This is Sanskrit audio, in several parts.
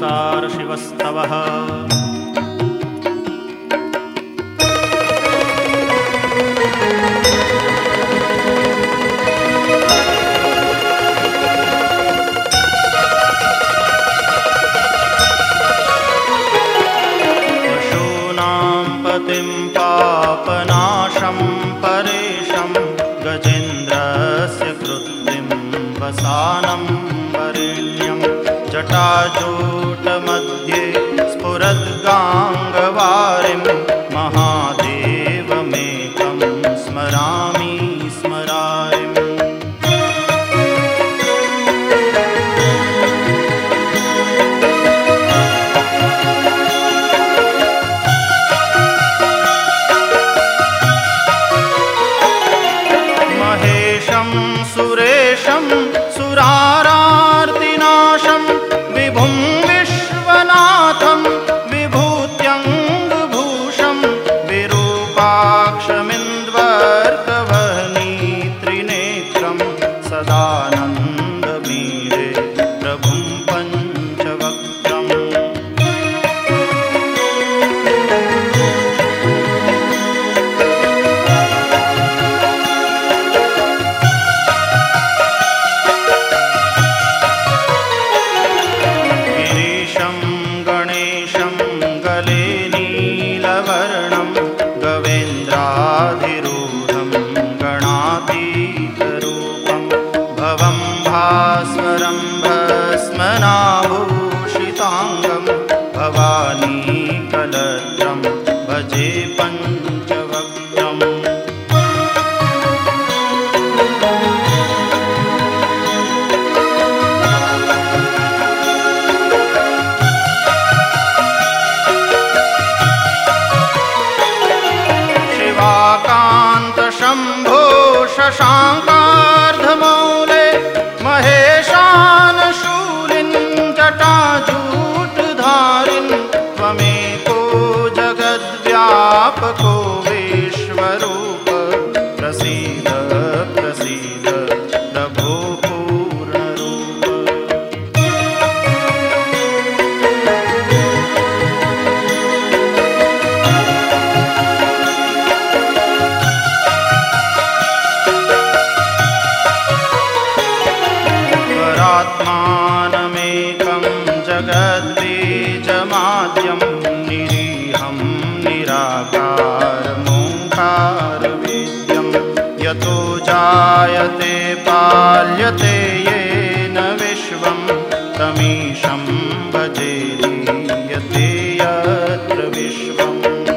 संसार शिवस्तवः। पशूनां पापनाशं परेशं गजेन्द्रस्य कृत्रिं वसानं वरेण्यं जटाजूटमध्ये स्फुरद्गाङ्गवारिं महादेवमेकं स्मरामि स्मरारिम्। सुरेशं सुरारार्तिनाशं विभुं विश्वनाथं विभूत्यङ्गभूषं विरूपाक्षमिन्द्वर्कवहनी त्रिनेत्रं सदानन्दमीडे प्रभुं पञ्चवक्त्रम्। गणेशं गले नीलवर्णं गवेन्द्राधिरूढं गणातीतरूपं भवं भास्वरं भस्मनाभूषिताङ्गं भवानीकलत्रं भजे पञ्चवक्त्रम्। शम्भो शशाङ्कार्धमौले महेशानशूलिन् जटाजूटधारिन् त्वमेको जगद्व्यापको विश्वरूप प्रसीद प्रसीद प्रभो पूर्णरूप। आत्मानमेकं जगद्बीजमाद्यं निरीहं निराकारमोङ्कारवेद्यं यतो जायते पाल्यते येन विश्वं तमीशं भजे लीयते यत्र विश्वम्।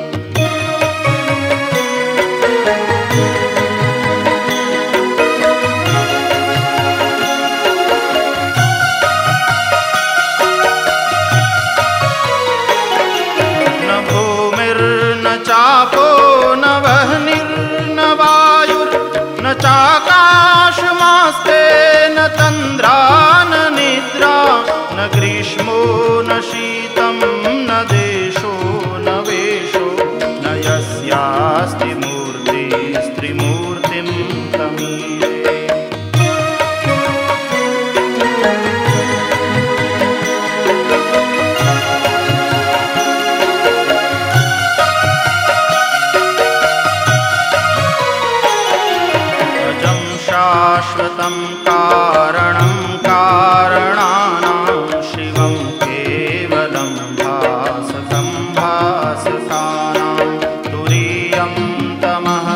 चापो न वह्निर्न वायुर्न चाकाशमास्ते न तन्द्रा न निद्रा न ग्रीष्मो न शीतं न देशो न वेशो न यस्यास्ति मूर्तिस्त्रिमूर्तिं तमीरे। शाश्वतं कारणं कारणानां शिवं केवलं भासकं भासकानां तुरीयं तमः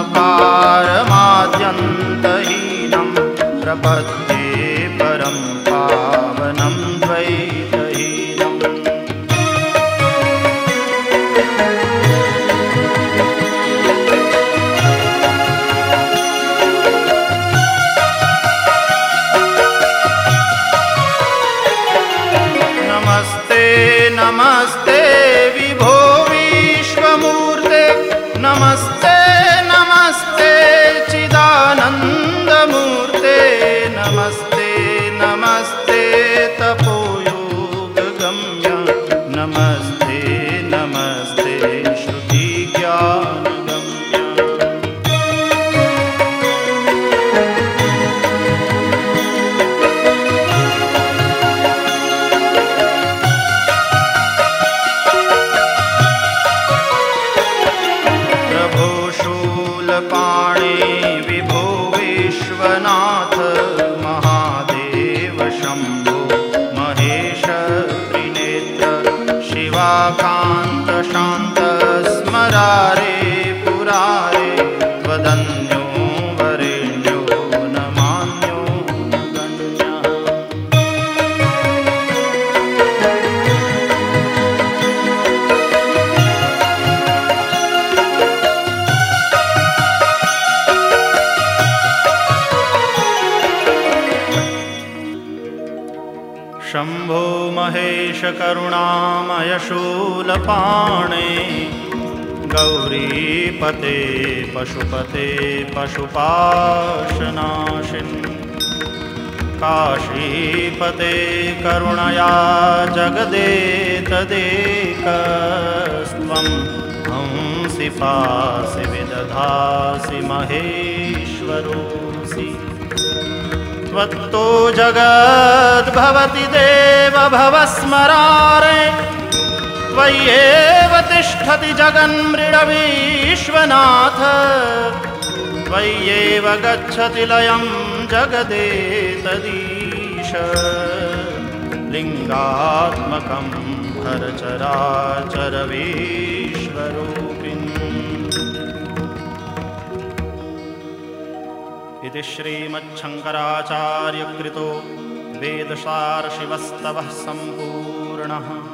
पारमाद्यन्तहीनं प्रपद्ये परं पावनं द्वैतहीनम्। नमस्ते विभो विश्वमूर्ते नमस्ते नमस्ते चिदानन्दमूर्ते नमस्ते नमस्ते तपो निराकान्त शान्त स्मरारे पुरारे वदन्यो वरेण्यो न मान्यो न गण्यः। शम्भो महेश करुणामय शूलपाणे गौरीपते पशुपते पशुपाशनाशिन् काशीपते करुणया जगदेतदेकस्त्वं हंसि पासि विदधासि महेश्वरोऽसि। त्वत्तो जगद्भवति देव भवस्मरारे त्वय्येव तिष्ठति जगन्मृडविश्वनाथ त्वय्येव गच्छति लयं जगदेतदीश। लिङ्गात्मकं हरचराचरविश्वरूपिन्। इति श्रीमच्छङ्कराचार्यकृतो वेदसारशिवस्तवः सम्पूर्णः।